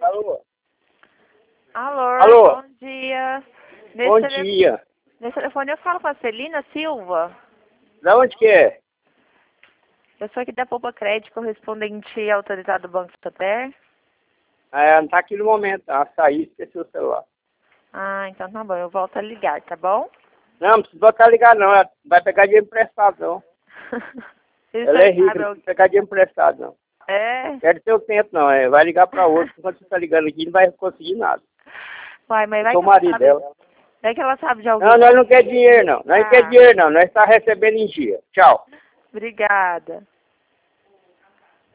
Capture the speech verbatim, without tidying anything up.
Alô? Alô, Alô? bom dia. Nesse Bom tele- dia. Nesse telefone eu falo com a Celina Silva. Da onde que é? Eu sou aqui da Poupa Crédito, correspondente autorizado do Banco Santander. É, não tá aqui no momento. Ah, saí, esqueci o celular. Ah, então tá bom, eu volto a ligar, tá bom? Não, não precisa botar ligar não. Ela vai pegar dinheiro emprestado, não. Isso Ela é aí, rica, sabe, não eu- precisa pegar dinheiro emprestado, não. É? Perde seu tempo, não. É, vai ligar pra outro. Enquanto você tá ligando aqui, não vai conseguir nada. Uai, mas Eu vai sou que o ela marido sabe, dela. vai que ela sabe de alguém. Não, nós não quer dinheiro, não. Nós não quer Ah, dinheiro, não. Nós está recebendo em dia. Tchau. obrigada.